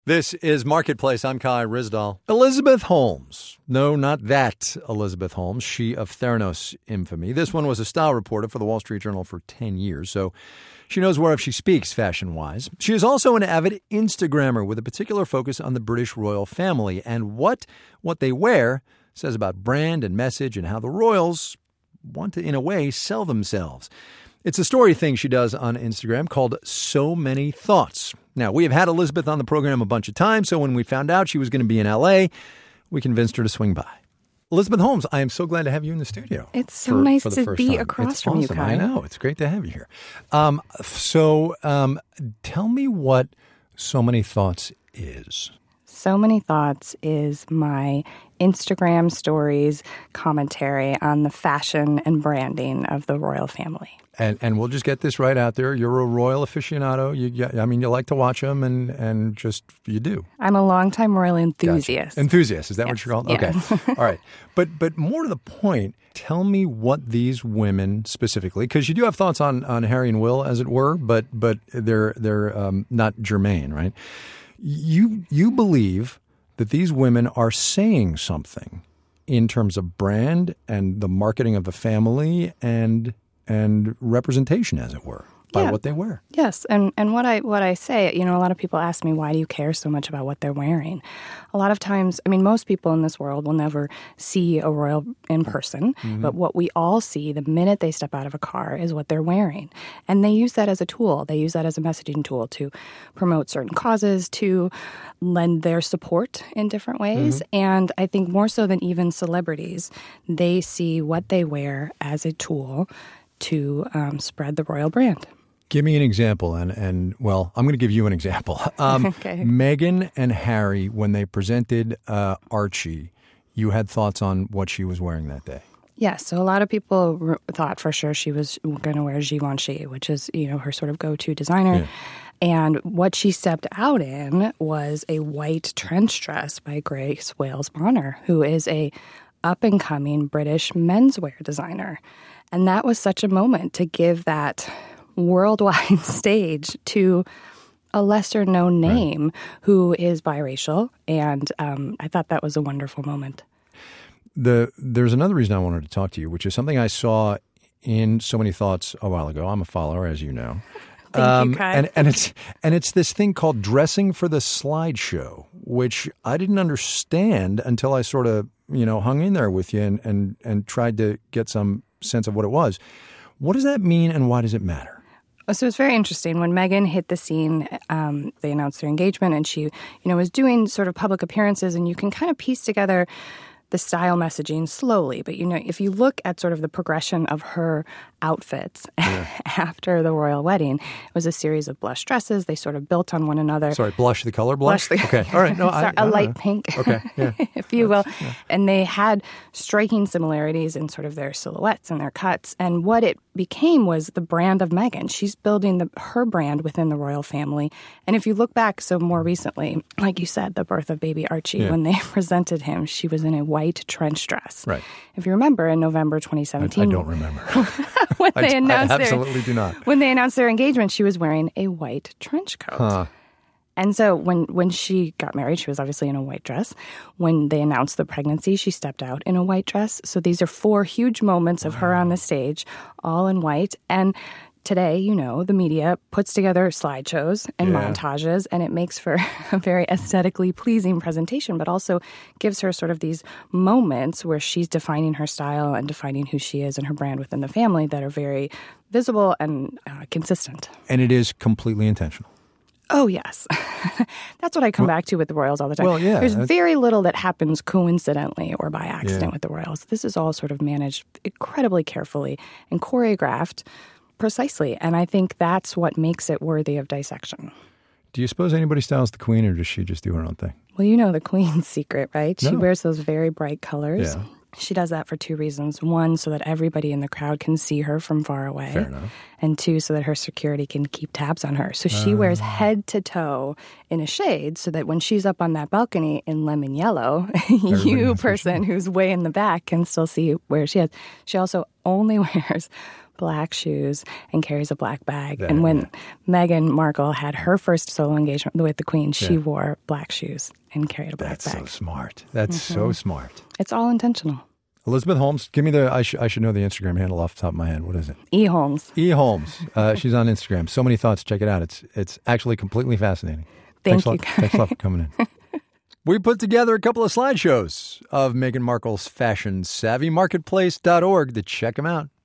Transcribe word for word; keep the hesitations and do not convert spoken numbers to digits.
This is Marketplace. I'm Kai Ryssdal. Elizabeth Holmes. No, not that Elizabeth Holmes, she of Theranos infamy. This one was a style reporter for the Wall Street Journal for ten years, so she knows whereof she speaks fashion-wise. She is also an avid Instagrammer with a particular focus on the British royal family and what what they wear says about brand and message and how the royals want to, in a way, sell themselves. It's a story thing she does on Instagram called So Many Thoughts. Now, we have had Elizabeth on the program a bunch of times, so when we found out she was going to be in L A, we convinced her to swing by. Elizabeth Holmes, I am so glad to have you in the studio. It's so for, nice for to be time. across it's from awesome. you, Kai. I know. It's great to have you here. Um, so um, tell me what So Many Thoughts is. So Many Thoughts is my Instagram stories commentary on the fashion and branding of the royal family. And and we'll just get this right out there. You're a royal aficionado. You, I mean, you like to watch them, and, and just you do. I'm a longtime royal enthusiast. Gotcha. Enthusiast, is that yes. what you're called? Yes. Okay, all right. But but more to the point, tell me what these women specifically, because you do have thoughts on, on Harry and Will, as it were, but but they're they're um, not germane, right? You you believe that these women are saying something in terms of brand and the marketing of the family and and representation, as it were, by yeah. what they wear. Yes, and and what I what I say, you know, a lot of people ask me, why do you care so much about what they're wearing? A lot of times, I mean, most people in this world will never see a royal in person, mm-hmm. but what we all see the minute they step out of a car is what they're wearing. And they use that as a tool. They use that as a messaging tool to promote certain causes, to lend their support in different ways. Mm-hmm. And I think more so than even celebrities, they see what they wear as a tool to um, spread the royal brand. Give me an example, and, and well, I'm going to give you an example. Um, okay. Meghan and Harry, when they presented uh, Archie, you had thoughts on what she was wearing that day. Yes, so a lot of people re- thought for sure she was going to wear Givenchy, which is, you know, her sort of go-to designer. Yeah. And what she stepped out in was a white trench dress by Grace Wales Bonner, who is a up-and-coming British menswear designer. And that was such a moment to give that worldwide stage to a lesser-known name right. who is biracial. And um, I thought that was a wonderful moment. The There's another reason I wanted to talk to you, which is something I saw in So Many Thoughts a while ago. I'm a follower, as you know. Thank um, you, Kai. And, and, it's, and it's this thing called dressing for the slideshow, which I didn't understand until I sort of, you know, hung in there with you and, and, and tried to get some sense of what it was. What does that mean, and why does it matter? So it's very interesting. When Meghan hit the scene, um, they announced their engagement, and she, you know, was doing sort of public appearances, and you can kind of piece together the style messaging slowly. But, you know, if you look at sort of the progression of her outfits yeah. after the royal wedding, it was a series of blush dresses. They sort of built on one another. Sorry, blush, the color blush? blush the, okay, all right. No, Sorry, I, a I light know. pink, okay, yeah. if you will. Yeah. And they had striking similarities in sort of their silhouettes and their cuts. And what it became was the brand of Meghan. She's building the, her brand within the royal family. And if you look back, so more recently, like you said, the birth of baby Archie, yeah. when they presented him, she was in a white trench dress. Right. If you remember, in November twenty seventeen, I, I don't remember. when they I, announced I their, absolutely do not. When they announced their engagement, she was wearing a white trench coat. Huh. And so when, when she got married, she was obviously in a white dress. When they announced the pregnancy, she stepped out in a white dress. So these are four huge moments of wow. her on the stage, all in white. And today, you know, the media puts together slideshows and yeah. montages, and it makes for a very aesthetically pleasing presentation, but also gives her sort of these moments where she's defining her style and defining who she is and her brand within the family that are very visible and uh, consistent. And it is completely intentional. Oh, yes. That's what I come well, back to with the Royals all the time. Well, yeah, There's very little that happens coincidentally or by accident yeah. with the Royals. This is all sort of managed incredibly carefully and choreographed precisely. And I think that's what makes it worthy of dissection. Do you suppose anybody styles the Queen, or does she just do her own thing? Well, you know the Queen's secret, right? She no. wears those very bright colors. Yeah. She does that for two reasons. One, so that everybody in the crowd can see her from far away. Fair enough. And two, so that her security can keep tabs on her. So she uh. wears head to toe in a shade so that when she's up on that balcony in lemon yellow, you, person who's way in the back, can still see where she is. She also only wears black shoes and carries a black bag. That, and when yeah. Meghan Markle had her first solo engagement with the Queen, she Yeah. wore black shoes and carried a black That's bag. so smart. That's mm-hmm. so smart. It's all intentional. Elizabeth Holmes, give me the, I, sh- I should know the Instagram handle off the top of my head. What is it? E. Holmes. E. Holmes. Uh, she's on Instagram. So many thoughts. Check it out. It's it's actually completely fascinating. Thank thanks you, a lot, Thanks a lot for coming in. We put together a couple of slideshows of Meghan Markle's fashion savvy. Marketplace dot org to check them out.